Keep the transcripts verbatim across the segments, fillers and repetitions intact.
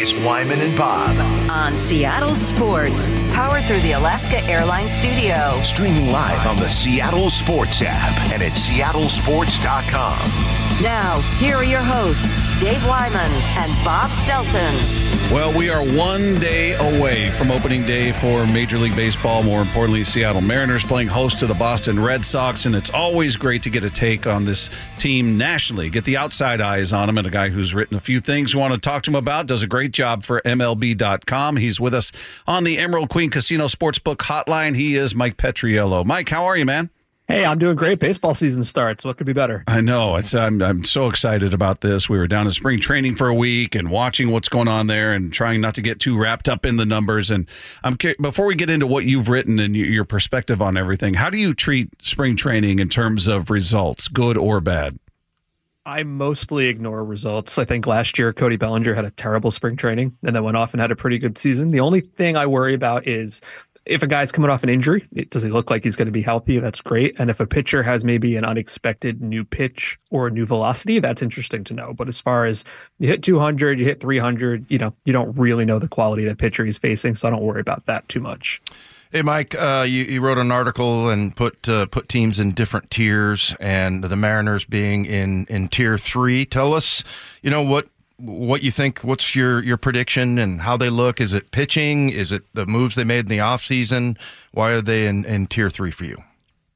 is Wyman and Bob. On Seattle Sports, powered through the Alaska Airlines Studio. Streaming live on the Seattle Sports app and at seattle sports dot com. Now, here are your hosts, Dave Wyman and Bob Stelton. Well, we are one day away from opening day for Major League Baseball. More importantly, Seattle Mariners playing host to the Boston Red Sox, and it's always great to get a take on this team nationally, get the outside eyes on him, and a guy who's written a few things we want to talk to him about, does a great job for M L B dot com. He's with us on the Emerald Queen Casino Sportsbook Hotline. He is Mike Petriello. Mike, how are you, man? Hey, I'm doing great. Baseball season starts. What could be better? I know. It's I'm I'm so excited about this. We were down in spring training for a week and watching what's going on there and trying not to get too wrapped up in the numbers. And I'm before we get into what you've written and your perspective on everything, how do you treat spring training in terms of results, good or bad? I mostly ignore results. I think last year Cody Bellinger had a terrible spring training and then went off and had a pretty good season. The only thing I worry about is if a guy's coming off an injury, does he look like he's going to be healthy? That's great. And if a pitcher has maybe an unexpected new pitch or a new velocity, that's interesting to know. But as far as you hit two hundred, you hit three hundred, you know, you don't really know the quality of the pitcher he's facing. So I don't worry about that too much. Hey, Mike, uh, you, you wrote an article and put uh, put teams in different tiers, and the Mariners being in, in tier three. Tell us, you know, what what you think, what's your, your prediction and how they look? Is it pitching? Is it the moves they made in the offseason? Why are they in, in tier three for you?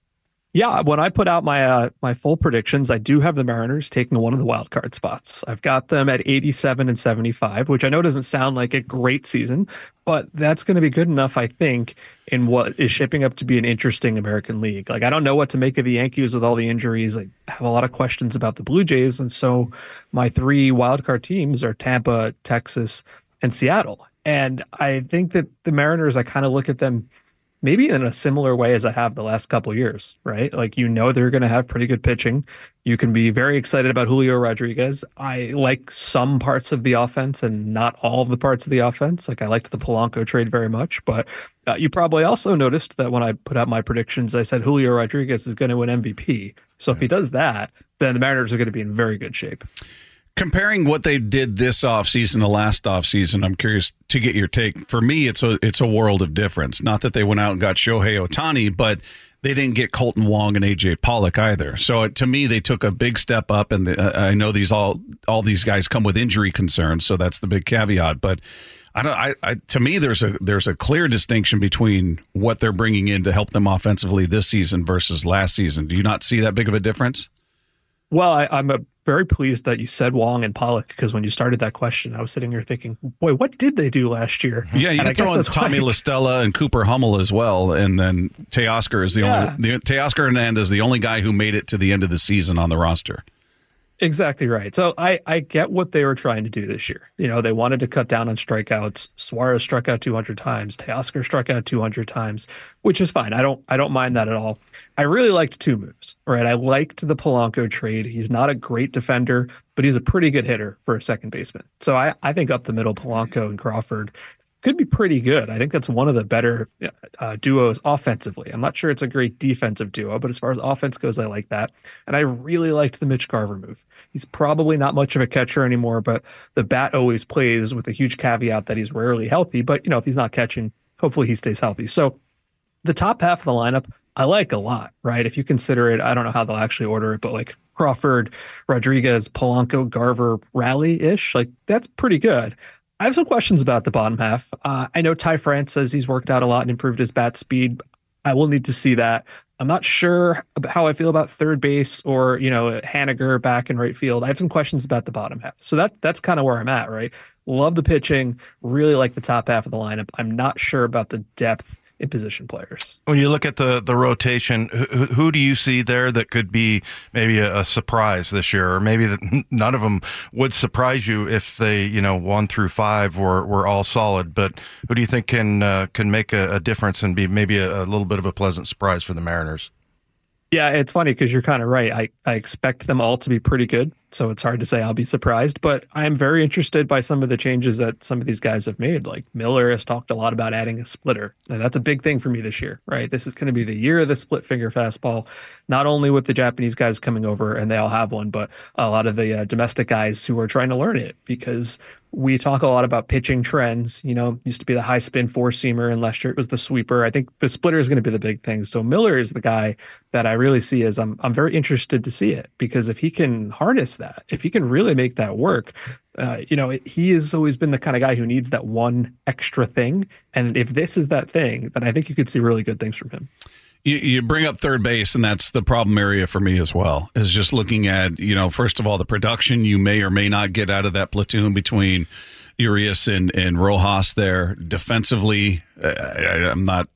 Yeah, when I put out my uh, my full predictions, I do have the Mariners taking one of the wild card spots. I've got them at eighty-seven and seventy-five, which I know doesn't sound like a great season, but that's going to be good enough, I think, in what is shaping up to be an interesting American League. Like, I don't know what to make of the Yankees with all the injuries. I have a lot of questions about the Blue Jays, and so my three wild card teams are Tampa, Texas, and Seattle. And I think that the Mariners, I kind of look at them maybe in a similar way as I have the last couple of years, right? Like, you know, they're going to have pretty good pitching. You can be very excited about Julio Rodriguez. I like some parts of the offense and not all of the parts of the offense. Like, I liked the Polanco trade very much, but uh, you probably also noticed that when I put out my predictions, I said Julio Rodriguez is going to win M V P. So if he does that, then the Mariners are going to be in very good shape. Comparing what they did this offseason to last offseason, I'm curious to get your take. For me, it's a it's a world of difference. Not that they went out and got Shohei Ohtani, but they didn't get Colton Wong and A J Pollock either. So uh, to me, they took a big step up, and the, uh, I know these all all these guys come with injury concerns, so that's the big caveat. But I don't. I, I to me, there's a there's a clear distinction between what they're bringing in to help them offensively this season versus last season. Do you not see that big of a difference? Well, I, I'm a, very pleased that you said Wong and Pollock, because when you started that question, I was sitting here thinking, boy, what did they do last year? Yeah, you can throw in Tommy La Stella and Cooper Hummel as well, and then Teoscar is the yeah. only the, Teoscar Hernandez is the only guy who made it to the end of the season on the roster. Exactly right. So I, I get what they were trying to do this year. You know, they wanted to cut down on strikeouts. Suarez struck out two hundred times. Teoscar struck out two hundred times, which is fine. I don't I don't mind that at all. I really liked two moves, right? I liked the Polanco trade. He's not a great defender, but he's a pretty good hitter for a second baseman. So I, I think up the middle, Polanco and Crawford could be pretty good. I think that's one of the better uh, duos offensively. I'm not sure it's a great defensive duo, but as far as offense goes, I like that. And I really liked the Mitch Garver move. He's probably not much of a catcher anymore, but the bat always plays with a huge caveat that he's rarely healthy. But, you know, if he's not catching, hopefully he stays healthy. So the top half of the lineup, I like a lot, right? If you consider it, I don't know how they'll actually order it, but like Crawford, Rodriguez, Polanco, Garver, Rally-ish, like that's pretty good. I have some questions about the bottom half. Uh, I know Ty France says he's worked out a lot and improved his bat speed. I will need to see that. I'm not sure about how I feel about third base or, you know, Haniger back in right field. I have some questions about the bottom half. So that that's kind of where I'm at, right? Love the pitching, really like the top half of the lineup. I'm not sure about the depth in position players. When you look at the the rotation, who, who do you see there that could be maybe a, a surprise this year, or maybe that none of them would surprise you if they, you know, one through five were, were all solid? But who do you think can uh, can make a, a difference and be maybe a, a little bit of a pleasant surprise for the Mariners? Yeah, it's funny because you're kind of right. I, I expect them all to be pretty good, so it's hard to say I'll be surprised. But I'm very interested by some of the changes that some of these guys have made. Like Miller has talked a lot about adding a splitter. Now, that's a big thing for me this year, right? This is going to be the year of the split finger fastball, not only with the Japanese guys coming over, and they all have one, but a lot of the uh, domestic guys who are trying to learn it, because we talk a lot about pitching trends. You know, used to be the high spin four seamer, and last year it was the sweeper. I think the splitter is going to be the big thing. So Miller is the guy that I really see as I'm I'm very interested to see it, because if he can harness that, if he can really make that work, uh, you know, it, he has always been the kind of guy who needs that one extra thing. And if this is that thing, then I think you could see really good things from him. You, you bring up third base, and that's the problem area for me as well, is just looking at, you know, first of all, the production you may or may not get out of that platoon between Urias and, and Rojas there. Defensively, I, I, I'm not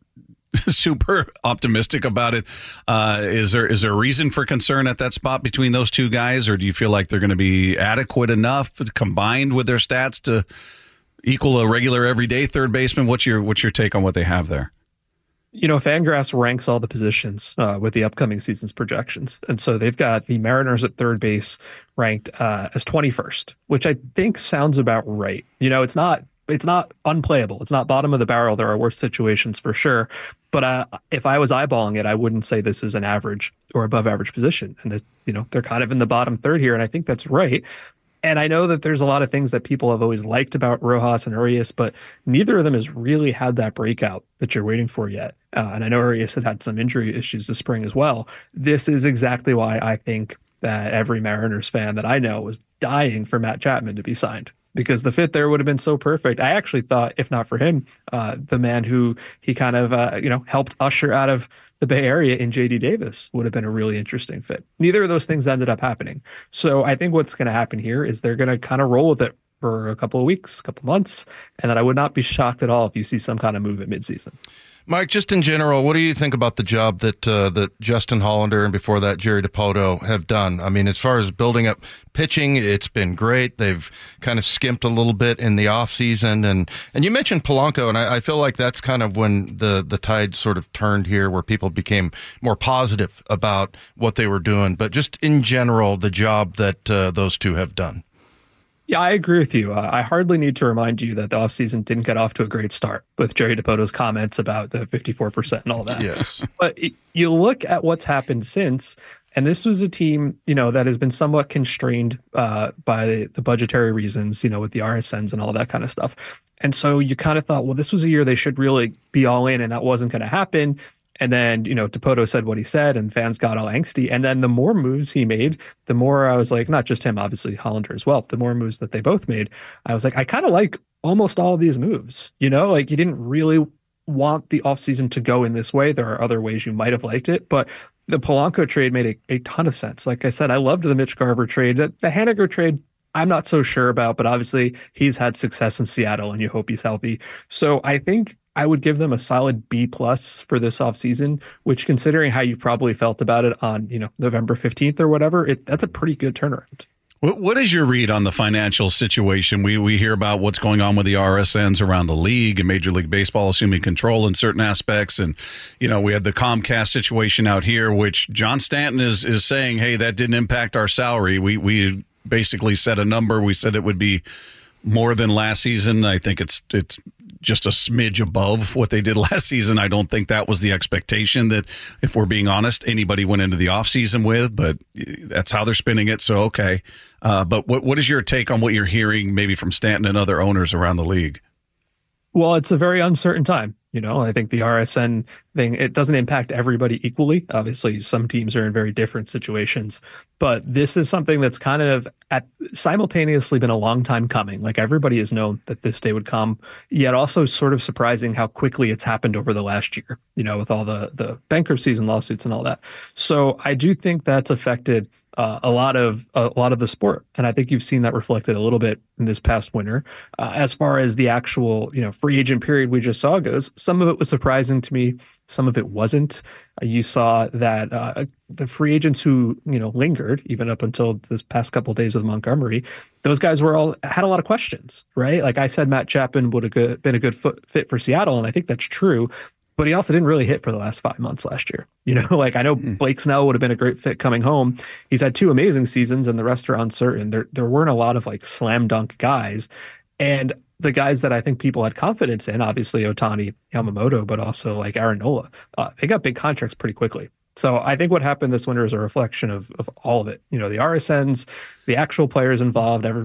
super optimistic about it. Uh, is there is there a reason for concern at that spot between those two guys, or do you feel like they're going to be adequate enough combined with their stats to equal a regular everyday third baseman? What's your what's your take on what they have there? You know, Fangraphs ranks all the positions uh, with the upcoming season's projections. And so they've got the Mariners at third base ranked uh, as twenty-first, which I think sounds about right. You know, it's not it's not unplayable. It's not bottom of the barrel. There are worse situations for sure. But uh, if I was eyeballing it, I wouldn't say this is an average or above average position. And, that, you know, they're kind of in the bottom third here. And I think that's right. And I know that there's a lot of things that people have always liked about Rojas and Urias, but neither of them has really had that breakout that you're waiting for yet. Uh, and I know Urias had had some injury issues this spring as well. This is exactly why I think that every Mariners fan that I know was dying for Matt Chapman to be signed, because the fit there would have been so perfect. I actually thought, if not for him, uh, the man who he kind of, uh, you know, helped usher out of the Bay Area in J D Davis would have been a really interesting fit. Neither of those things ended up happening. So I think what's going to happen here is they're going to kind of roll with it for a couple of weeks, a couple of months, and that I would not be shocked at all if you see some kind of move at midseason. Mike, just in general, what do you think about the job that uh, that Justin Hollander and before that Jerry Dipoto have done? I mean, as far as building up pitching, it's been great. They've kind of skimped a little bit in the offseason. And, and you mentioned Polanco, and I, I feel like that's kind of when the, the tide sort of turned here, where people became more positive about what they were doing. But just in general, the job that uh, those two have done. Yeah, I agree with you. Uh, I hardly need to remind you that the offseason didn't get off to a great start with Jerry Dipoto's comments about the fifty-four percent and all that. Yes. But it, you look at what's happened since, and this was a team, you know, that has been somewhat constrained uh, by the, the budgetary reasons, you know, with the R S Ns and all that kind of stuff. And so you kind of thought, well, this was a year they should really be all in, and that wasn't going to happen. And then, you know, Dipoto said what he said, and fans got all angsty. And then the more moves he made, the more I was like, not just him, obviously Hollander as well, the more moves that they both made, I was like, I kind of like almost all of these moves. You know, like, you didn't really want the offseason to go in this way. There are other ways you might have liked it, but the Polanco trade made a, a ton of sense. Like I said, I loved the Mitch Garver trade. The Haniger trade, I'm not so sure about, but obviously he's had success in Seattle, and you hope he's healthy. So I think I would give them a solid B plus for this offseason, which, considering how you probably felt about it on, you know, November fifteenth or whatever, it, that's a pretty good turnaround. What, what is your read on the financial situation? We we hear about what's going on with the R S Ns around the league and Major League Baseball assuming control in certain aspects. And, you know, we had the Comcast situation out here, which John Stanton is is saying, hey, that didn't impact our salary. We, we basically set a number. We said it would be more than last season. I think it's it's just a smidge above what they did last season. I don't think that was the expectation that, if we're being honest, anybody went into the offseason with, but that's how they're spinning it. So, okay. Uh, but what what is your take on what you're hearing maybe from Stanton and other owners around the league? Well, it's a very uncertain time. You know, I think the R S N thing, it doesn't impact everybody equally. Obviously, some teams are in very different situations, but this is something that's kind of at simultaneously been a long time coming. Like, everybody has known that this day would come, yet also sort of surprising how quickly it's happened over the last year, you know, with all the, the bankruptcies and lawsuits and all that. So I do think that's affected Uh, a lot of a lot of the sport, and I think you've seen that reflected a little bit in this past winter. Uh, as far as the actual, you know, free agent period we just saw goes, some of it was surprising to me, some of it wasn't. Uh, you saw that uh, the free agents who, you know, lingered even up until this past couple of days with Montgomery, those guys were all had a lot of questions, right? Like I said, Matt Chapman would have good, been a good foot, fit for Seattle, and I think that's true. But he also didn't really hit for the last five months last year. You know, like, I know Blake Snell would have been a great fit coming home. He's had two amazing seasons, and the rest are uncertain. There there weren't a lot of like slam dunk guys. And the guys that I think people had confidence in, obviously Ohtani, Yamamoto, but also like Aaron Nola, uh, they got big contracts pretty quickly. So I think what happened this winter is a reflection of of all of it. You know, the R S Ns, the actual players involved, ever, of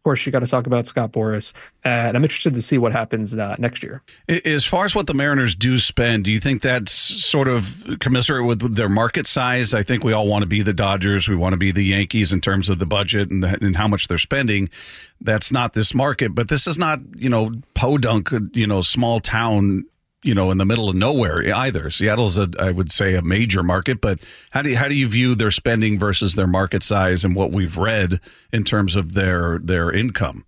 course, you got to talk about Scott Boras, and I'm interested to see what happens uh, next year. As far as what the Mariners do spend, do you think that's sort of commensurate with their market size? I think we all want to be the Dodgers. We want to be the Yankees in terms of the budget and, the, and how much they're spending. That's not this market, but this is not, you know, podunk, you know, small town, you know, in the middle of nowhere either. Seattle's a, I would say, a major market, but how do you, how do you view their spending versus their market size and what we've read in terms of their their income?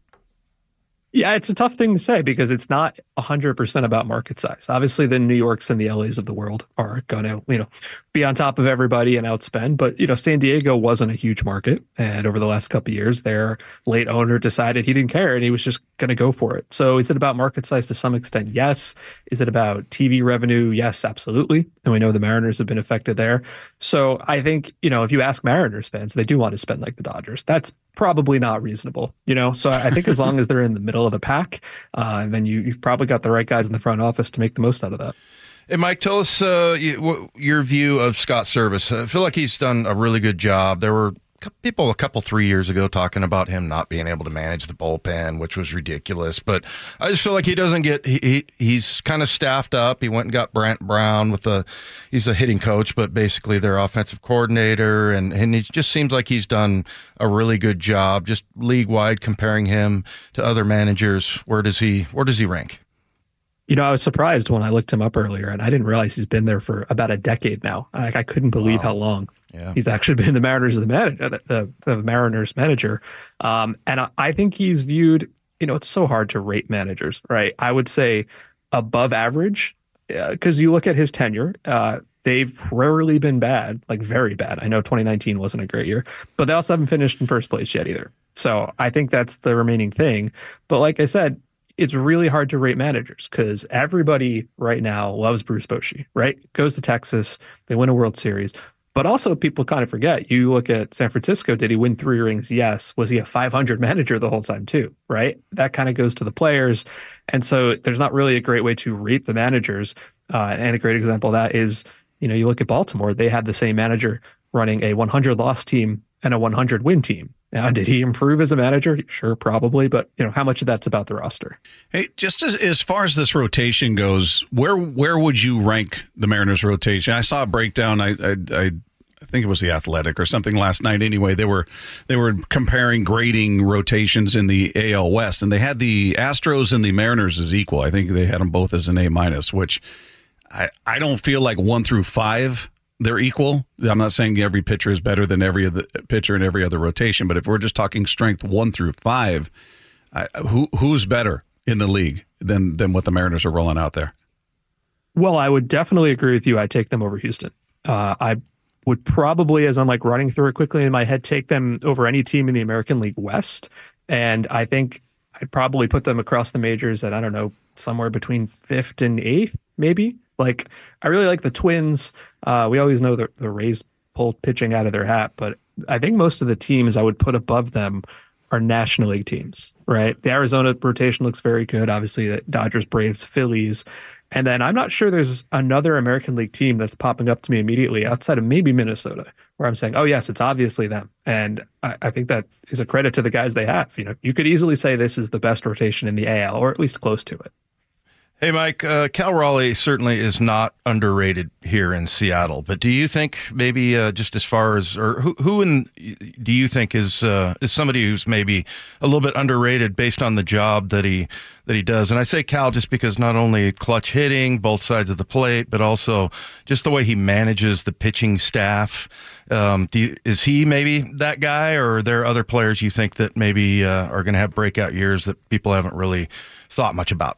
Yeah, it's a tough thing to say because it's not one hundred percent about market size. Obviously, the New Yorks and the L As of the world are going to, you know, be on top of everybody and outspend. But, you know, San Diego wasn't a huge market. And over the last couple of years, their late owner decided he didn't care and he was just going to go for it. So is it about market size to some extent? Yes. Is it about T V revenue? Yes, absolutely. And we know the Mariners have been affected there. So I think, you know, if you ask Mariners fans, they do want to spend like the Dodgers. That's probably not reasonable, you know? So I think as long as they're in the middle of the pack, uh, then you, you've probably got the right guys in the front office to make the most out of that. Hey, Mike, tell us uh, you, your view of Scott Servais. I feel like he's done a really good job. There were people a couple, three years ago talking about him not being able to manage the bullpen, which was ridiculous. But I just feel like he doesn't get, he, he he's kind of staffed up. He went and got Brant Brown with the, he's a hitting coach, but basically their offensive coordinator. And, and it just seems like he's done a really good job, just league wide comparing him to other managers. Where does he, where does he rank? You know, I was surprised when I looked him up earlier, and I didn't realize he's been there for about a decade now. Like, I couldn't believe wow. how long yeah. he's actually been the Mariners of the manager, the, the, the Mariners manager. Um, and I, I think he's viewed. You know, it's so hard to rate managers, right? I would say above average, because uh, you look at his tenure. Uh, they've rarely been bad, like very bad. I know twenty nineteen wasn't a great year, but they also haven't finished in first place yet either. So I think that's the remaining thing. But like I said, it's really hard to rate managers because everybody right now loves Bruce Bochy, right? Goes to Texas, they win a World Series. But also people kind of forget, you look at San Francisco, did he win three rings? Yes. Was he a five hundred manager the whole time too, right? That kind of goes to the players. And so there's not really a great way to rate the managers. Uh, and a great example of that is, you know, you look at Baltimore, they had the same manager running a one hundred loss team and a one hundred win team. Now, did he improve as a manager? Sure, probably. But, you know, how much of that's about the roster? Hey, just as, as far as this rotation goes, where where would you rank the Mariners rotation? I saw a breakdown. I I, I I think it was The Athletic or something last night. Anyway, they were they were comparing grading rotations in the A L West, and they had the Astros and the Mariners as equal. I think they had them both as an A minus, which I, I don't feel like one through five they're equal. I'm not saying every pitcher is better than every other pitcher in every other rotation, but if we're just talking strength one through five, I, who who's better in the league than than what the Mariners are rolling out there? Well, I would definitely agree with you. I'd take them over Houston. Uh, I would probably, as I'm like running through it quickly in my head, take them over any team in the American League West. And I think I'd probably put them across the majors at, I don't know, somewhere between fifth and eighth, maybe. Like, I really like the Twins. Uh, we always know the, the Rays pulled pitching out of their hat, but I think most of the teams I would put above them are National League teams, right? The Arizona rotation looks very good. Obviously, the Dodgers, Braves, Phillies. And then I'm not sure there's another American League team that's popping up to me immediately outside of maybe Minnesota, where I'm saying, oh, yes, it's obviously them. And I, I think that is a credit to the guys they have. You know, you could easily say this is the best rotation in the A L, or at least close to it. Hey, Mike, uh, Cal Raleigh certainly is not underrated here in Seattle, but do you think maybe uh, just as far as, or who, who in, do you think is uh, is somebody who's maybe a little bit underrated based on the job that he that he does? And I say Cal just because not only clutch hitting, both sides of the plate, but also just the way he manages the pitching staff. Um, do you, is he maybe that guy, or are there other players you think that maybe uh, are going to have breakout years that people haven't really thought much about?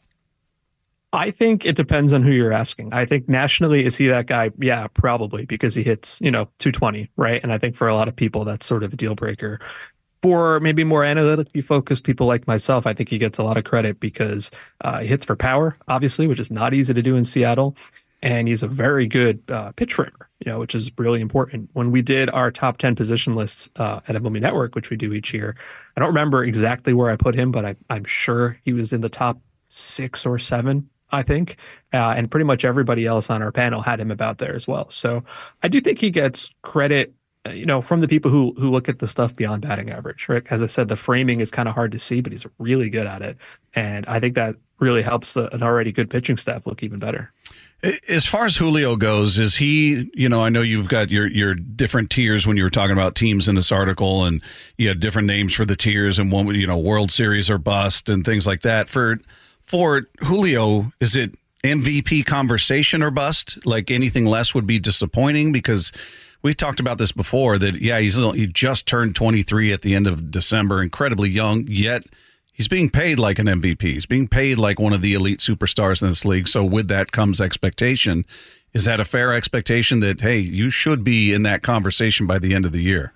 I think it depends on who you're asking. I think nationally, is he that guy? Yeah, probably, because he hits, you know, two twenty, right? And I think for a lot of people, that's sort of a deal breaker. For maybe more analytically focused people like myself, I think he gets a lot of credit because uh, he hits for power, obviously, which is not easy to do in Seattle. And he's a very good uh, pitch framer, you know, which is really important. When we did our top ten position lists uh, at M L B Network, which we do each year, I don't remember exactly where I put him, but I, I'm sure he was in the top six or seven, I think, uh, and pretty much everybody else on our panel had him about there as well. So I do think he gets credit you know, from the people who who look at the stuff beyond batting average, right? As I said, the framing is kind of hard to see, but he's really good at it. And I think that really helps an already good pitching staff look even better. As far as Julio goes, is he, you know, I know you've got your, your different tiers when you were talking about teams in this article, and you had different names for the tiers, and one, you know, World Series or bust and things like that. For, for Julio, is it M V P conversation or bust? Like anything less would be disappointing? Because we talked about this before that, yeah, he's he just turned twenty-three at the end of December, incredibly young, yet he's being paid like an M V P. He's being paid like one of the elite superstars in this league. So with that comes expectation. Is that a fair expectation that, hey, you should be in that conversation by the end of the year?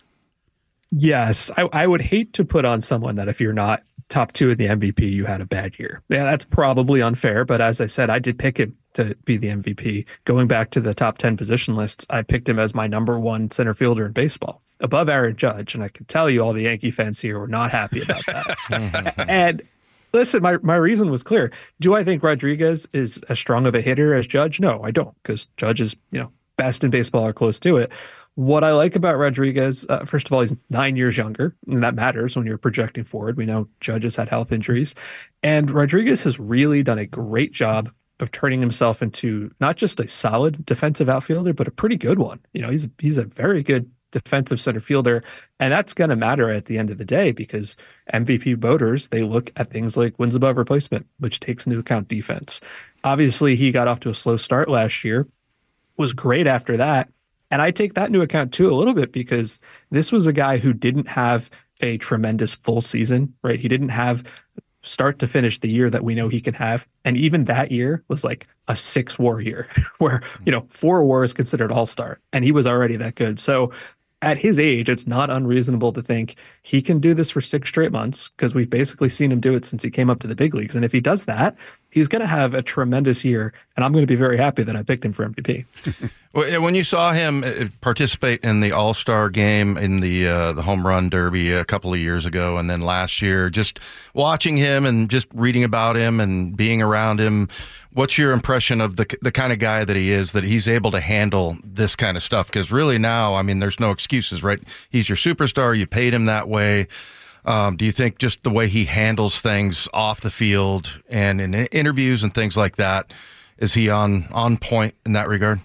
Yes. I, I would hate to put on someone that if you're not top two in the M V P, you had a bad year. Yeah, that's probably unfair. But as I said, I did pick him to be the M V P. Going back to the top ten position lists, I picked him as my number one center fielder in baseball, above Aaron Judge. And I can tell you all the Yankee fans here were not happy about that. And listen, my, my reason was clear. Do I think Rodriguez is as strong of a hitter as Judge? No, I don't, because Judge is, you know, best in baseball or close to it. What I like about Rodriguez, uh, first of all, he's nine years younger, and that matters when you're projecting forward. We know Judge has had health injuries, and Rodriguez has really done a great job of turning himself into not just a solid defensive outfielder, but a pretty good one. You know, he's he's a very good defensive center fielder, and that's going to matter at the end of the day, because M V P voters, they look at things like wins above replacement, which takes into account defense. Obviously, he got off to a slow start last year, was great after that. And I take that into account too a little bit, because this was a guy who didn't have a tremendous full season, right? He didn't have start to finish the year that we know he can have. And even that year was like a six war year where, you know, four war is considered all-star, and he was already that good. So at his age, it's not unreasonable to think he can do this for six straight months, because we've basically seen him do it since he came up to the big leagues. And if he does that, he's going to have a tremendous year, and I'm going to be very happy that I picked him for M V P. When you saw him participate in the All-Star game in the uh, the home run derby a couple of years ago, and then last year, just watching him and just reading about him and being around him, what's your impression of the the kind of guy that he is, that he's able to handle this kind of stuff? Because really now, I mean, there's no excuses, right? He's your superstar. You paid him that way. Um, do you think just the way he handles things off the field and in interviews and things like that, is he on on point in that regard?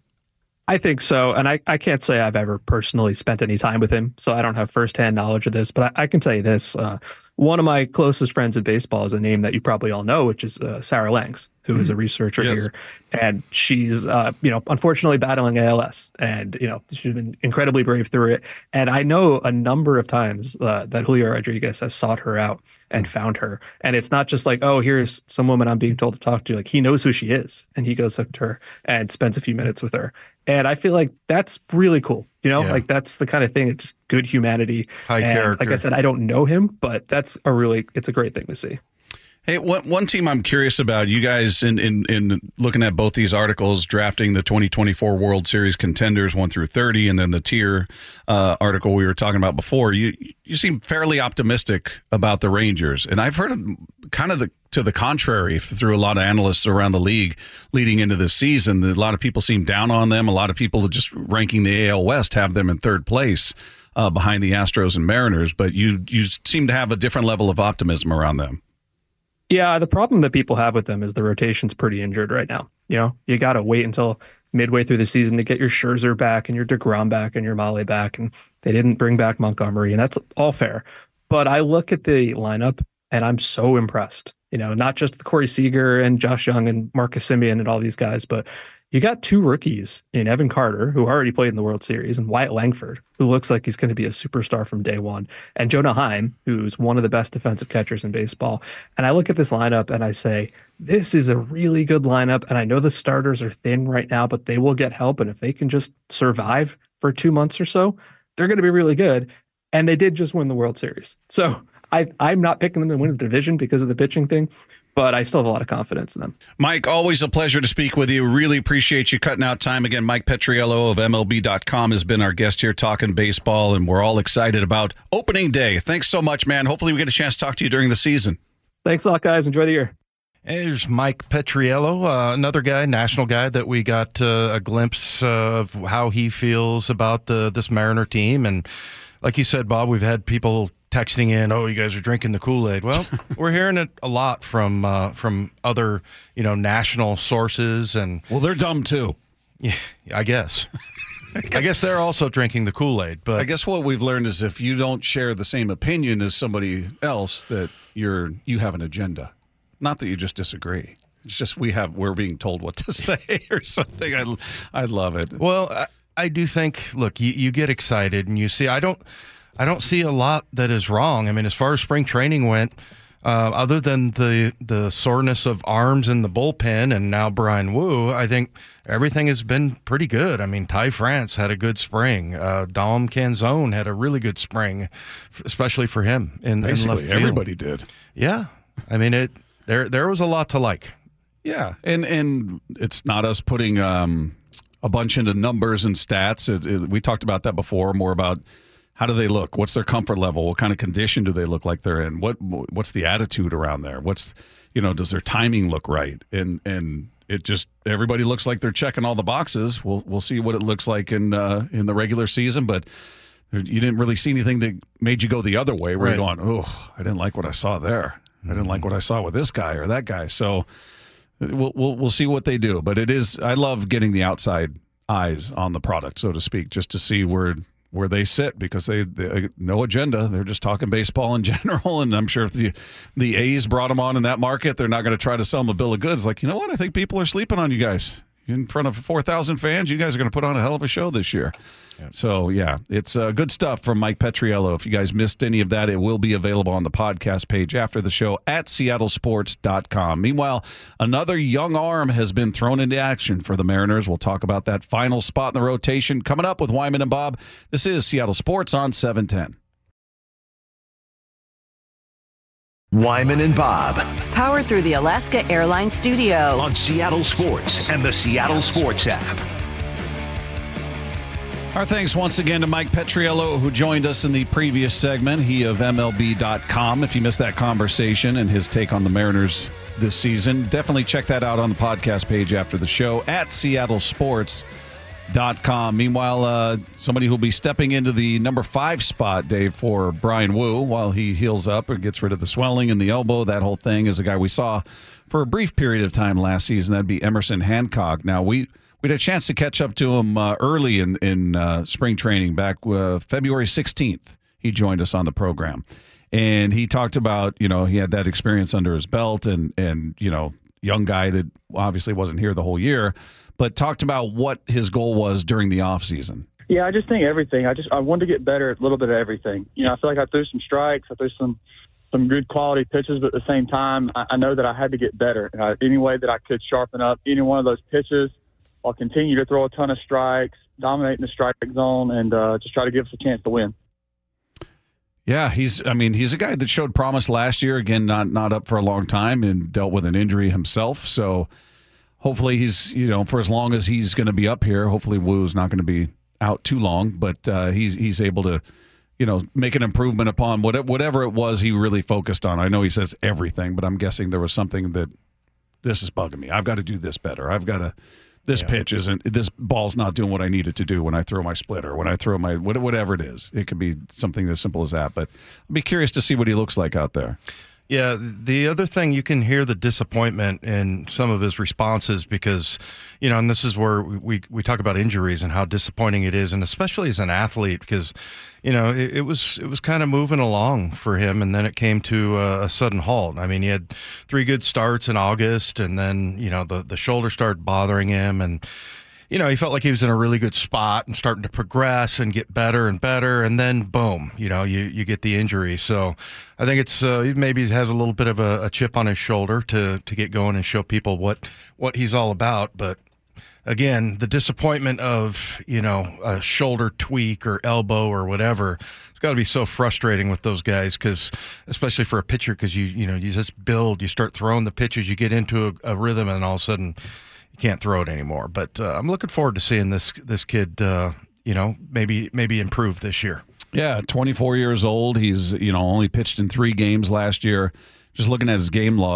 I think so. And I, I can't say I've ever personally spent any time with him, so I don't have firsthand knowledge of this, but I, I can tell you this. Uh, one of my closest friends in baseball is a name that you probably all know, which is uh, Sarah Langs, who is a researcher yes. here. And she's, uh, you know, unfortunately battling A L S, and, you know, she's been incredibly brave through it. And I know a number of times uh, that Julio Rodriguez has sought her out and found her. And it's not just like, oh, here's some woman I'm being told to talk to. Like, he knows who she is, and he goes up to her and spends a few minutes with her. And I feel like that's really cool. You know, yeah. like that's the kind of thing. It's just good humanity. High and character. Like I said, I don't know him, but that's a really, it's a great thing to see. Hey, one, one team I'm curious about, you guys in, in, in looking at both these articles, drafting the twenty twenty-four World Series contenders one through thirty, and then the tier uh, article we were talking about before, you you seem fairly optimistic about the Rangers. And I've heard kind of the to the contrary through a lot of analysts around the league leading into this season. A lot of people seem down on them. A lot of people just ranking the A L West have them in third place uh, behind the Astros and Mariners. But you you seem to have a different level of optimism around them. Yeah, the problem that people have with them is the rotation's pretty injured right now. You know, you got to wait until midway through the season to get your Scherzer back and your DeGrom back and your Mahle back, and they didn't bring back Montgomery, and that's all fair. But I look at the lineup, and I'm so impressed. You know, not just Corey Seager and Josh Young and Marcus Semien and all these guys, but you got two rookies in Evan Carter, who already played in the World Series, and Wyatt Langford, who looks like he's going to be a superstar from day one, and Jonah Heim, who's one of the best defensive catchers in baseball. And I look at this lineup and I say, this is a really good lineup. And I know the starters are thin right now, but they will get help. And if they can just survive for two months or so, they're going to be really good. And they did just win the World Series. So I, I'm not picking them to win the division because of the pitching thing, but I still have a lot of confidence in them. Mike, always a pleasure to speak with you. Really appreciate you cutting out time. Again, Mike Petriello of M L B dot com has been our guest here talking baseball, and we're all excited about opening day. Thanks so much, man. Hopefully we get a chance to talk to you during the season. Thanks a lot, guys. Enjoy the year. Hey, there's Mike Petriello, uh, another guy, national guy that we got uh, a glimpse uh, of how he feels about the this Mariner team. And like you said, Bob, we've had people texting in, "Oh, you guys are drinking the Kool-Aid." Well, we're hearing it a lot from uh, from other, you know, national sources. And well, they're dumb too. Yeah, I guess. I guess they're also drinking the Kool-Aid. But I guess what we've learned is if you don't share the same opinion as somebody else, that you're you have an agenda. Not that you just disagree. It's just we have we're being told what to say or something. I, I love it. Well, I, I do think. Look, you, you get excited and you see. I don't. I don't see a lot that is wrong. I mean, as far as spring training went, uh, other than the the soreness of arms in the bullpen and now Brian Wu, I think everything has been pretty good. I mean, Ty France had a good spring. Uh, Dom Canzone had a really good spring, especially for him in, in left field. Everybody did. Yeah, I mean it. There, there was a lot to like. Yeah, and and it's not us putting um, a bunch into numbers and stats. It, it, we talked about that before. More about how do they look? What's their comfort level? What kind of condition do they look like they're in? What what's the attitude around there? What's you know does their timing look right? And and it just everybody looks like they're checking all the boxes. We'll we'll see what it looks like in uh, in the regular season, but. You didn't really see anything that made you go the other way where right. you're going, oh, I didn't like what I saw there. I didn't like what I saw with this guy or that guy. So we'll, we'll we'll see what they do. But it is I love getting the outside eyes on the product, so to speak, just to see where where they sit because they, they no agenda. They're just talking baseball in general. And I'm sure if the the A's brought them on in that market, they're not going to try to sell them a bill of goods. Like, you know what? I think people are sleeping on you guys. In front of four thousand fans, you guys are going to put on a hell of a show this year. Yep. So, yeah, it's uh, good stuff from Mike Petriello. If you guys missed any of that, it will be available on the podcast page after the show at seattle sports dot com. Meanwhile, another young arm has been thrown into action for the Mariners. We'll talk about that final spot in the rotation coming up with Wyman and Bob. This is Seattle Sports on seven ten. Wyman and Bob. Powered through the Alaska Airlines Studio. On Seattle Sports and the Seattle Sports app. Our thanks once again to Mike Petriello, who joined us in the previous segment, he of M L B dot com. If you missed that conversation and his take on the Mariners this season, definitely check that out on the podcast page after the show at seattle sports dot com. Meanwhile, uh, somebody who will be stepping into the number five spot, Dave, for Brian Wu while he heals up or gets rid of the swelling in the elbow. That whole thing is a guy we saw for a brief period of time last season. That'd be Emerson Hancock. Now, we we had a chance to catch up to him uh, early in, in uh, spring training back uh, February sixteenth. He joined us on the program. And he talked about, you know, he had that experience under his belt and, and you know, young guy that obviously wasn't here the whole year, but talked about what his goal was during the offseason. Yeah, I just think everything. I just I wanted to get better at a little bit of everything. You know, I feel like I threw some strikes, I threw some some good quality pitches, but at the same time, I, I know that I had to get better. Uh, any way that I could sharpen up any one of those pitches, I'll continue to throw a ton of strikes, dominate in the strike zone, and uh, just try to give us a chance to win. Yeah, he's. I mean, he's a guy that showed promise last year. Again, not not up for a long time and dealt with an injury himself. So hopefully he's, you know, for as long as he's going to be up here, hopefully Wu's not going to be out too long. But uh, he's he's able to, you know, make an improvement upon whatever whatever it was he really focused on. I know he says everything, but I'm guessing there was something that this is bugging me. I've got to do this better. I've got to. This yeah. pitch isn't, this ball's not doing what I need it to do when I throw my splitter, when I throw my, whatever it is. It could be something as simple as that. But I'd be curious to see what he looks like out there. Yeah, the other thing, you can hear the disappointment in some of his responses because, you know, and this is where we we talk about injuries and how disappointing it is, and especially as an athlete because, you know, it, it was it was kind of moving along for him, and then it came to a, a sudden halt. I mean, he had three good starts in August, and then, you know, the, the shoulder started bothering him, and you know, he felt like he was in a really good spot and starting to progress and get better and better. And then, boom, you know, you, you get the injury. So I think it's uh, maybe he has a little bit of a, a chip on his shoulder to to get going and show people what, what he's all about. But again, the disappointment of, you know, a shoulder tweak or elbow or whatever, it's got to be so frustrating with those guys because, especially for a pitcher, because you, you know, you just build, you start throwing the pitches, you get into a, a rhythm, and all of a sudden can't throw it anymore. But uh, I'm looking forward to seeing this this kid, uh, you know, maybe maybe improve this year. Yeah, twenty-four years old. He's, you know, only pitched in three games last year. Just looking at his game log,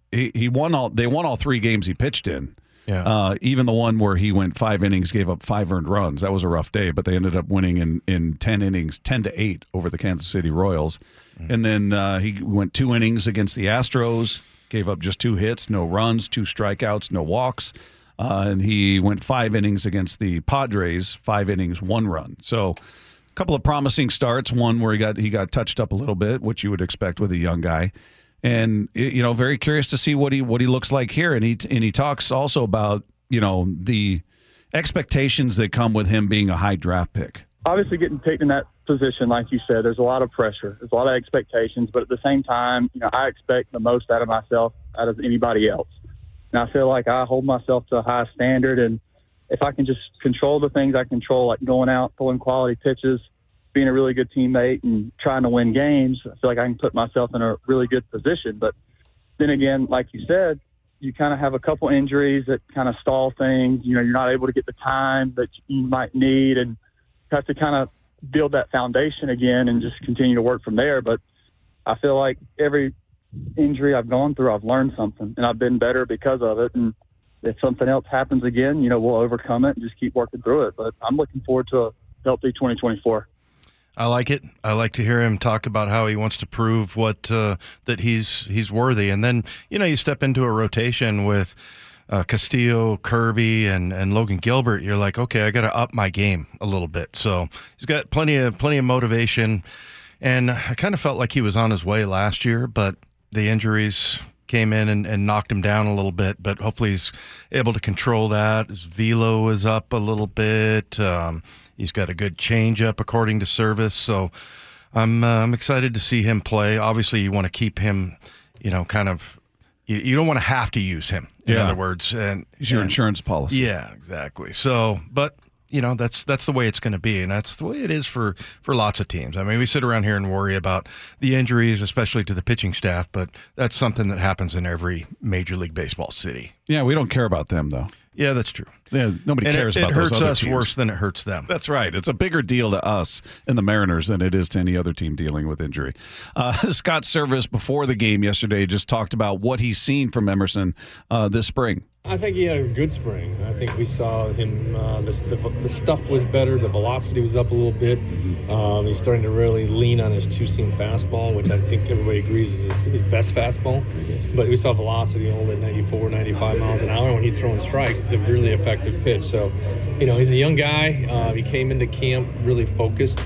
he, he won all. They won all three games he pitched in. Yeah. Uh, even the one where he went five innings, gave up five earned runs. That was a rough day, but they ended up winning in, in ten innings, ten to eight over the Kansas City Royals. Mm-hmm. And then uh, he went two innings against the Astros, gave up just two hits, no runs, two strikeouts, no walks. Uh, and he went five innings against the Padres, five innings, one run. So a couple of promising starts. One where he got he got touched up a little bit, which you would expect with a young guy. And, you know, very curious to see what he what he looks like here. And he and he talks also about, you know, the expectations that come with him being a high draft pick. Obviously, getting picked in that position, like you said, there's a lot of pressure. There's a lot of expectations. But at the same time, you know, I expect the most out of myself out of anybody else. And I feel like I hold myself to a high standard. And if I can just control the things I control, like going out, pulling quality pitches, being a really good teammate and trying to win games, I feel like I can put myself in a really good position. But then again, like you said, you kind of have a couple injuries that kind of stall things. You know, you're not able to get the time that you might need and have to kind of build that foundation again and just continue to work from there. But I feel like every injury I've gone through, I've learned something and I've been better because of it. And if something else happens again, you know, we'll overcome it and just keep working through it. But I'm looking forward to a healthy twenty twenty-four. I like it. I like to hear him talk about how he wants to prove what uh, that he's he's worthy. And then, you know, you step into a rotation with uh, Castillo, Kirby, and, and Logan Gilbert. You're like, okay, I got to up my game a little bit. So he's got plenty of plenty of motivation. And I kind of felt like he was on his way last year, but the injuries came in and, and knocked him down a little bit. But hopefully he's able to control that. His velo is up a little bit. Um, He's got a good changeup, according to Service. So I'm uh, I'm excited to see him play. Obviously, you want to keep him, you know, kind of. You, you don't want to have to use him. In yeah. other words, and he's your and, insurance policy. Yeah, exactly. So, but you know, that's that's the way it's going to be, and that's the way it is for for lots of teams. I mean, we sit around here and worry about the injuries, especially to the pitching staff, but that's something that happens in every Major League Baseball city. Yeah, we don't care about them though. Yeah, that's true. Yeah, nobody and cares it, about it those hurts other us teams. worse than it hurts them. That's right. It's a bigger deal to us and the Mariners than it is to any other team dealing with injury. Uh, Scott Service, before the game yesterday, just talked about what he's seen from Emerson uh, this spring. I think he had a good spring. I think we saw him, uh, the, the, the stuff was better, the velocity was up a little bit. Um, he's starting to really lean on his two-seam fastball, which I think everybody agrees is his, his best fastball. But we saw velocity only at ninety-four, ninety-five miles an hour. When he's throwing strikes, it's a really effective pitch. So, you know, he's a young guy. Uh, he came into camp really focused.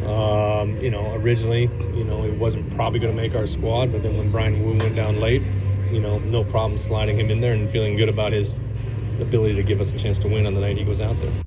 Um, you know, originally, you know, he wasn't probably going to make our squad, but then when Brian Wu went down late, you know, no problem sliding him in there and feeling good about his ability to give us a chance to win on the night he goes out there.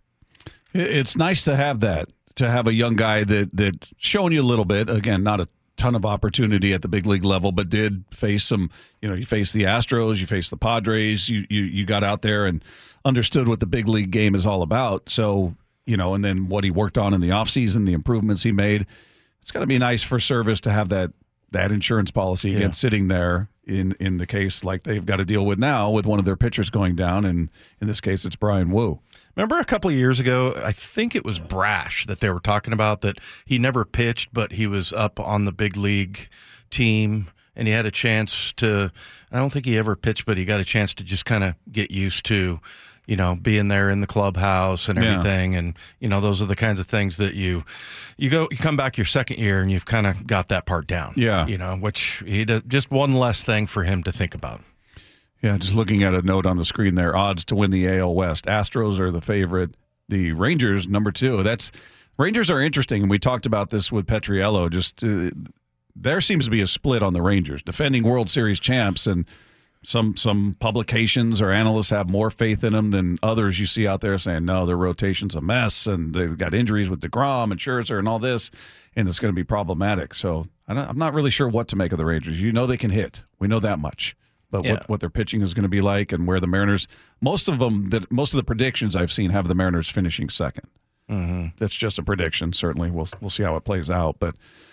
It's nice to have that, to have a young guy that that shown you a little bit. Again, not a ton of opportunity at the big league level, but did face some, you know, you faced the Astros, you faced the Padres, you you you got out there and understood what the big league game is all about. So, you know, and then what he worked on in the offseason, the improvements he made. It's got to be nice for Service to have that that insurance policy again yeah. sitting there in, in the case like they've got to deal with now with one of their pitchers going down, and in this case it's Brian Wu. Remember a couple of years ago, I think it was Brash that they were talking about, that he never pitched, but he was up on the big league team, and he had a chance to, I don't think he ever pitched, but he got a chance to just kind of get used to, you know, being there in the clubhouse and everything. Yeah. And, you know, those are the kinds of things that you, you go, you come back your second year and you've kind of got that part down. Yeah. You know, which he did, just one less thing for him to think about. Yeah, just looking at a note on the screen there, odds to win the A L West. Astros are the favorite. The Rangers, number two. That's Rangers are interesting, and we talked about this with Petriello. Just uh, there seems to be a split on the Rangers, defending World Series champs, and some some publications or analysts have more faith in them than others you see out there saying, no, their rotation's a mess, and they've got injuries with DeGrom and Scherzer and all this, and it's going to be problematic. So I don't, I'm not really sure what to make of the Rangers. You know they can hit. We know that much. But yeah. what, what their pitching is going to be like, and where the Mariners, most of them, that most of the predictions I've seen have the Mariners finishing second. Mm-hmm. That's just a prediction. Certainly, we'll we'll see how it plays out. But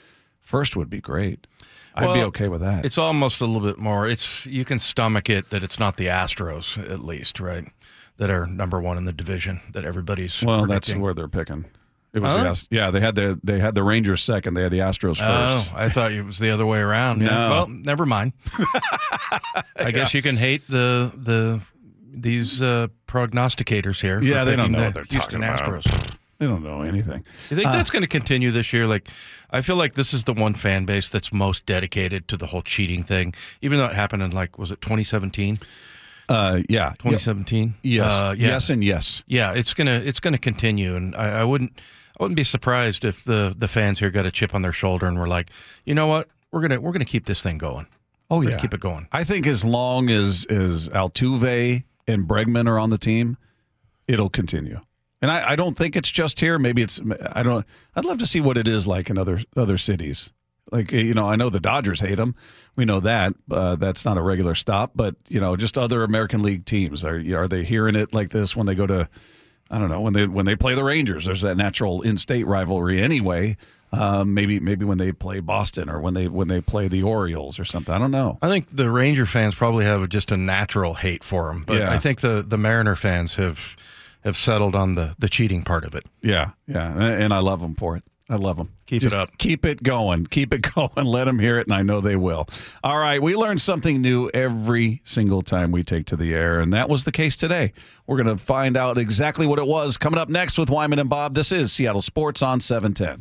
first would be great. I'd well, be okay with that. It's almost a little bit more. It's you can stomach it that it's not the Astros, at least, right? That are number one in the division. That everybody's well, predicting. That's where they're picking. It was Huh? the Ast- yeah. They had the they had the Rangers second. They had the Astros first. Oh, I thought it was the other way around. Yeah. No. Well, never mind. I guess you can hate the the these uh, prognosticators here. For Yeah, they don't picking know the what they're Houston talking about. Astros. They don't know anything. You think Uh, that's going to continue this year? Like, I feel like this is the one fan base that's most dedicated to the whole cheating thing, even though it happened in, like, was it twenty seventeen? Uh, yeah, twenty seventeen? Yes, Uh, yeah. yes, and yes. Yeah, it's gonna it's gonna continue, and I, I wouldn't I wouldn't be surprised if the, the fans here got a chip on their shoulder and were like, you know what, we're gonna we're gonna keep this thing going. Oh We're yeah, gonna keep it going. I think as long as as Altuve and Bregman are on the team, it'll continue. And I, I don't think it's just here. Maybe it's I don't. I'd love to see what it is like in other other cities. Like, you know, I know the Dodgers hate them. We know that. Uh, that's not a regular stop. But, you know, just other American League teams. Are are they hearing it like this when they go to, I don't know, when they when they play the Rangers? There's that natural in-state rivalry anyway. Um, maybe maybe when they play Boston or when they when they play the Orioles or something. I don't know. I think the Ranger fans probably have just a natural hate for them, but Yeah. I think the, the Mariner fans have have settled on the, the cheating part of it. Yeah, yeah. And, and I love them for it. I love them. Keep Just it up. Keep it going. Keep it going. Let them hear it, and I know they will. All right, we learn something new every single time we take to the air, and that was the case today. We're going to find out exactly what it was coming up next with Wyman and Bob. This is Seattle Sports on seven ten.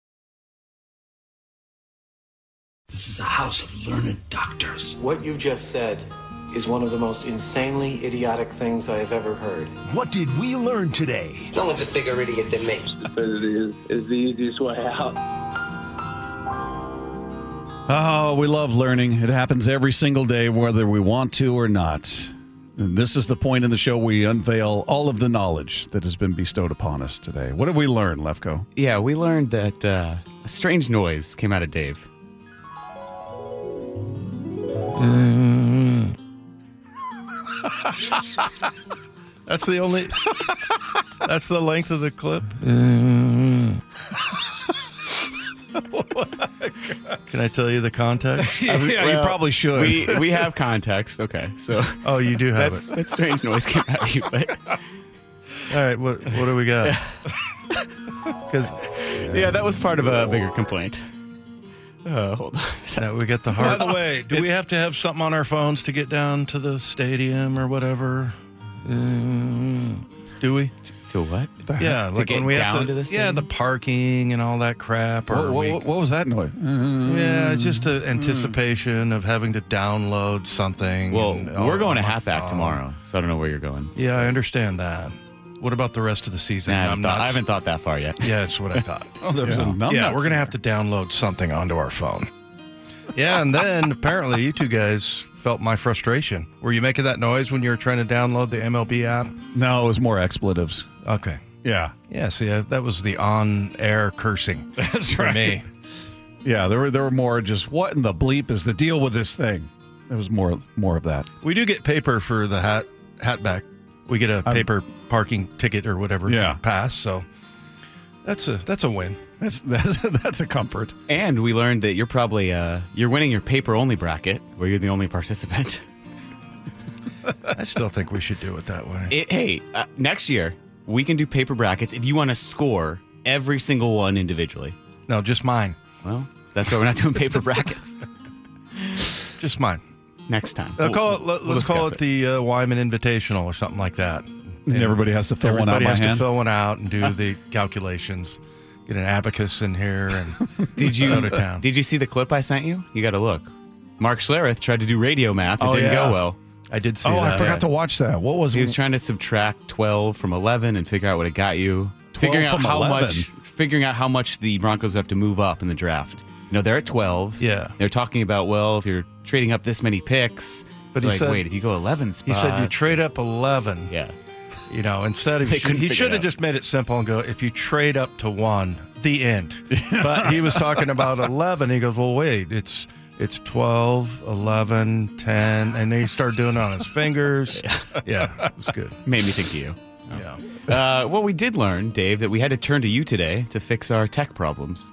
This is a house of learned doctors. What you just said is one of the most insanely idiotic things I have ever heard. What did we learn today? No one's a bigger idiot than me. Stupidity is, is the easiest way out. Oh, we love learning. It happens every single day, whether we want to or not. And this is the point in the show where we unveil all of the knowledge that has been bestowed upon us today. What have we learned, Lefko? Yeah, we learned that uh, a strange noise came out of Dave. That's the only. That's the length of the clip. Can I tell you the context? Yeah, Well, you probably should. We we have context. Okay, so Oh, you do have that's it. that strange noise came out of you, but All right, what what do we got? 'Cause, yeah, that was part of a bigger complaint. Uh, hold on. yeah, we got the heart. By the way, do we have to have something on our phones to get down to the stadium or whatever? Uh, do we? To what? Yeah, To like get when we have down to, to the yeah, stadium? the parking and all that crap. Or What, we, what, what was that noise? yeah, it's just an anticipation of having to download something. Well, and all we're going to on my Halfback phone. tomorrow, so I don't know where you're going. Yeah, I understand that. What about the rest of the season? Nah, I, I'm haven't thought, not- I haven't thought that far yet. Yeah, that's what I thought. Oh, there was yeah, a numb yeah nuts we're in gonna have to download something onto our phone. Yeah, and then apparently you two guys felt my frustration. Were you making that noise when you were trying to download the M L B app? No, it was more expletives. Okay. Yeah. Yeah, see, I, that was the on-air cursing. That's for me. Yeah, there were there were more just what in the bleep is the deal with this thing? There was more more of that. We do get paper for the hat hatback. We get a I'm- paper parking ticket or whatever Yeah. pass, so that's a that's a win. That's that's that's a comfort. And we learned that you're probably uh, you're winning your paper only bracket, where you're the only participant. I still think we should do it that way. It, hey, uh, next year we can do paper brackets if you want to score every single one individually. No, just mine. Well, that's why we're not doing paper brackets Just mine. next time. Uh, We'll- call it. Let, we'll us call discuss it the uh, Wyman Invitational or something like that. And everybody has to fill one out Everybody by has hand. to fill one out and do the calculations. Get an abacus in here and Did you go to town. Did you see the clip I sent you? You got to look. Mark Schlereth tried to do radio math. It Oh, didn't yeah. go well. I did see Oh, that. I forgot to watch that. What was He it? was trying to subtract twelve from eleven and figure out what it got you. Figuring out from how eleven. much figuring out how much the Broncos have to move up in the draft. You know, they're at twelve. Yeah. They're talking about, well, if you're trading up this many picks, But he like, said- wait, if you go eleven He spots. said you trade up eleven. Yeah. You know, instead of They couldn't he figure should it have out. just made it simple and go, if you trade up to one, the end. But he was talking about eleven. He goes, well, wait, it's it's twelve, eleven, ten, and then he started doing it on his fingers. Yeah, it was good. Made me think of you. Yeah. Uh, well, we did learn, Dave, that we had to turn to you today to fix our tech problems.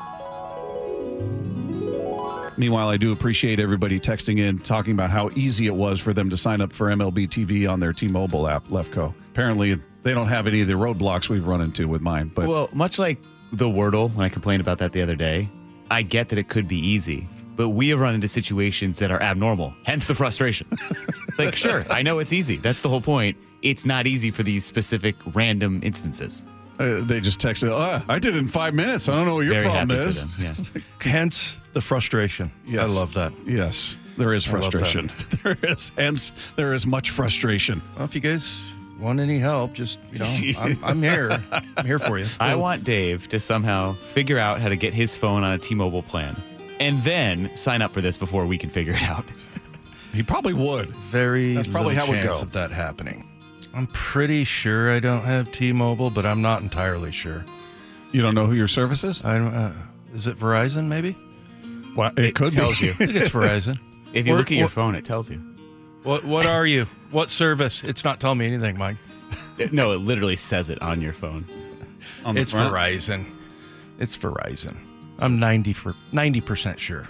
Meanwhile, I do appreciate everybody texting in, talking about how easy it was for them to sign up for M L B T V on their T-Mobile app, Lefko. Apparently, they don't have any of the roadblocks we've run into with mine. But well, much like the Wordle, when I complained about that the other day, I get that it could be easy, but we have run into situations that are abnormal, hence the frustration. Like, sure, I know it's easy. That's the whole point. It's not easy for these specific random instances. Uh, they just texted, oh, I did it in five minutes. I don't know what your Very problem happy is. for them, yeah. Hence the frustration. Yes. I love that. Yes, there is I love frustration. There is, hence, there is much frustration. Well, if you guys want any help, just, you know, I'm, I'm here. I'm here for you. I want Dave to somehow figure out how to get his phone on a T-Mobile plan and then sign up for this before we can figure it out. He probably would. Very That's probably little how it would chance go. of that happening. I'm pretty sure I don't have T-Mobile, but I'm not entirely sure. You don't know who your service is? I don't, uh, is it Verizon, maybe? Well, it, It could tells be. you. I think it's Verizon. If you Or- look at your or- phone, it tells you. What What are you? What service? It's not telling me anything, Mike. No, it literally says it on your phone. On the It's front. Verizon. It's Verizon. I'm ninety for ninety percent sure.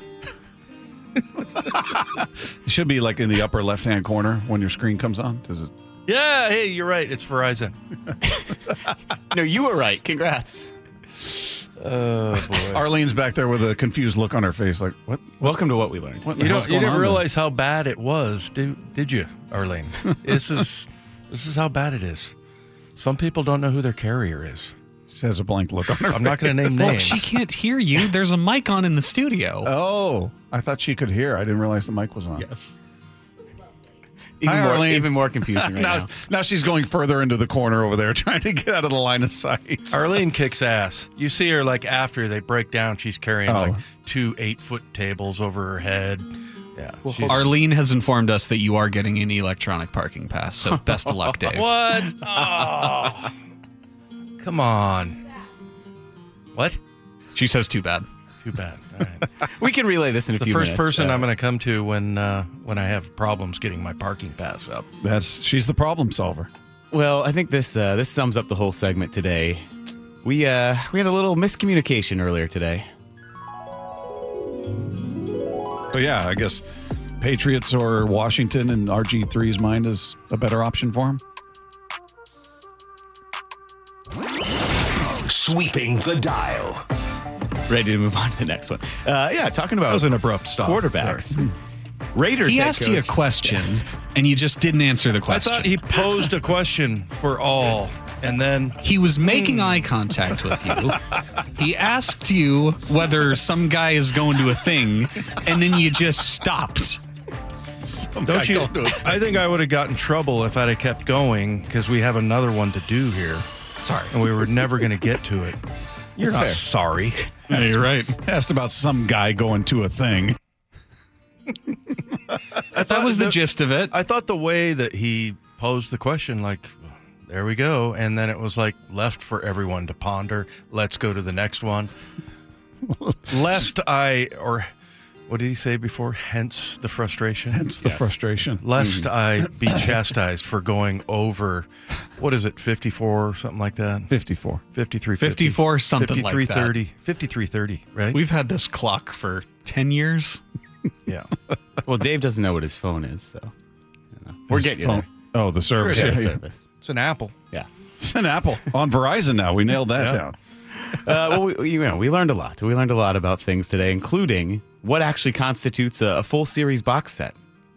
It should be like in the upper left-hand corner when your screen comes on. Does it? Yeah, hey, you're right. It's Verizon. No, you were right. Congrats. Oh boy. Arlene's back there with a confused look on her face, like, what? Welcome to What We Learned. What the You hell's don't. You going didn't on there? realize how bad it was, did, did you, Arlene? This is this is how bad it is. Some people don't know who their carrier is. She has a blank look on her face. I'm not going to name Look, names. she can't hear you. There's a mic on in the studio. Oh, I thought she could hear. I didn't realize the mic was on. Yes. Even, Hi, more, Arlene. even more confusing right now, now. now she's going further into the corner over there, trying to get out of the line of sight. Arlene kicks ass. You see her like after they break down, she's carrying Oh. like two eight foot tables over her head. Yeah. she's- Arlene has informed us that you are getting an electronic parking pass, so best of luck, Dave. What? Oh. Come on. What? She says too bad. Too bad. All right. We can relay this in a The few first minutes. person Uh, I'm going to come to when uh, when I have problems getting my parking pass up. That's she's the problem solver. Well, I think this uh, this sums up the whole segment today. We uh, we had a little miscommunication earlier today. But yeah, I guess Patriots or Washington and R G three's mind is a better option for him. Sweeping the dial. Ready to move on to the next one. Uh, yeah, talking about That was an abrupt stop. quarterbacks. Raiders. He head asked you a coach- question, and you just didn't answer the I question. thought he posed a question for all, and then He was making eye contact with you. He asked you whether some guy is going to a thing, and then you just stopped. don't you? I think I would have gotten in trouble if I'd have kept going because we have another one to do here. Sorry, and we were never going to get to it. You're That's not fair. sorry. Yeah, you're right. Asked about some guy going to a thing. That was the gist of it. I thought the way that he posed the question, like, there we go, and then it was like left for everyone to ponder. Let's go to the next one. Lest I, or what did he say before? Hence the frustration. Hence the Yes. frustration. Lest I be chastised for going over, what is it, fifty-four or something like that? fifty-four. fifty-three fifty-four, something like that. fifty-three thirty. fifty-three thirty, right? We've had this clock for ten years. yeah. Well, Dave doesn't know what his phone is, so you know. we're getting you there. Oh, the service. We're Yeah, getting yeah. service. It's an apple. Yeah. It's an Apple on Verizon now. We nailed that Yeah. down. Uh, well, we, you know, we learned a lot. We learned a lot about things today, including what actually constitutes a, a full series box set.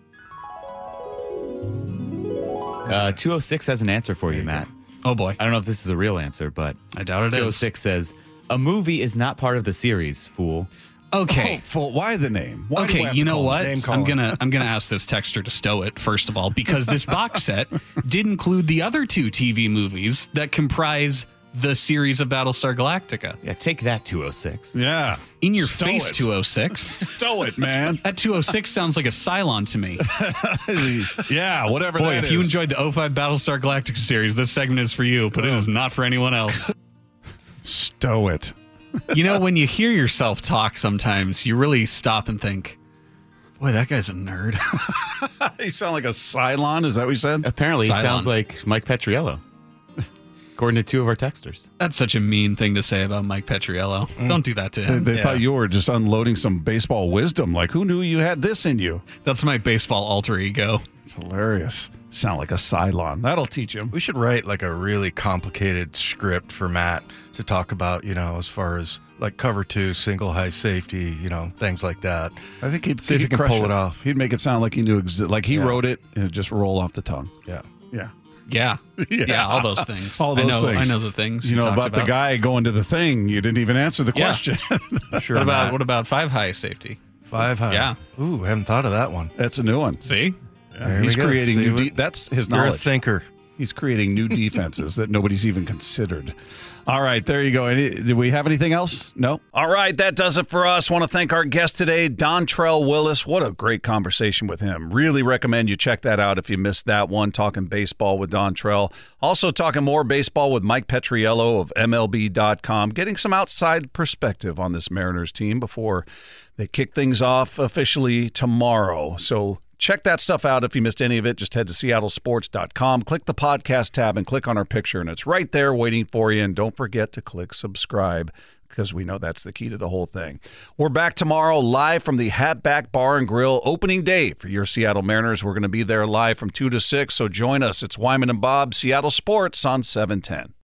Uh, two oh six has an answer for you, Matt. Oh boy, I don't know if this is a real answer, but I doubt it two oh is. six says, a movie is not part of the series, fool. Okay. Oh, full, why the name? Why do I Okay, have you to know call what? it? Name I'm calling. gonna I'm gonna ask this texter to stow it first of all, because this box set did include the other two T V movies that comprise the series of Battlestar Galactica. Yeah, take that, two oh six. Yeah. In your Stow face, it. two oh six. Stow it, man. That two oh six sounds like a Cylon to me. Yeah, whatever Boy, that if you is. enjoyed the oh five Battlestar Galactica series, this segment is for you, but it is not for anyone else. Stow it. You know, when you hear yourself talk sometimes, you really stop and think, boy, that guy's a nerd. You sound like a Cylon. Is that what you said? Apparently, he Cylon. sounds like Mike Petriello. according to two of our texters. That's such a mean thing to say about Mike Petriello. Mm. Don't do that to him. They, they yeah. thought you were just unloading some baseball wisdom. Like, who knew you had this in you? That's my baseball alter ego. It's hilarious. Sound like a Cylon. That'll teach him. We should write like a really complicated script for Matt to talk about, you know, as far as like cover two, single high safety, you know, things like that. I think he'd see if he'd he can pull it. it off. He'd make it sound like he knew, exi- like he Yeah. wrote it and it'd just roll off the tongue. Yeah. Yeah. Yeah. yeah. Yeah, all those things. All those I know, things. I know the things. You know talked about, the guy going to the thing. You didn't even answer the Yeah. question. Sure. What about Matt. what about five high safety? Five high. Yeah. Ooh, haven't thought of that one. That's a new one. See? There He's we go. creating See new. what- De- that's his You're knowledge. a thinker. He's creating new defenses that nobody's even considered. All right, there you go. Any, do we have anything else? No? All right, that does it for us. Want to thank our guest today, Dontrell Willis. What a great conversation with him. Really recommend you check that out if you missed that one, talking baseball with Dontrell. Also talking more baseball with Mike Petriello of M L B dot com, getting some outside perspective on this Mariners team before they kick things off officially tomorrow. So check that stuff out. If you missed any of it, just head to Seattle Sports dot com, click the podcast tab, and click on our picture, and it's right there waiting for you. And don't forget to click subscribe, because we know that's the key to the whole thing. We're back tomorrow live from the Hatback Bar and Grill opening day for your Seattle Mariners. We're going to be there live from two to six, so join us. It's Wyman and Bob, Seattle Sports on seven ten.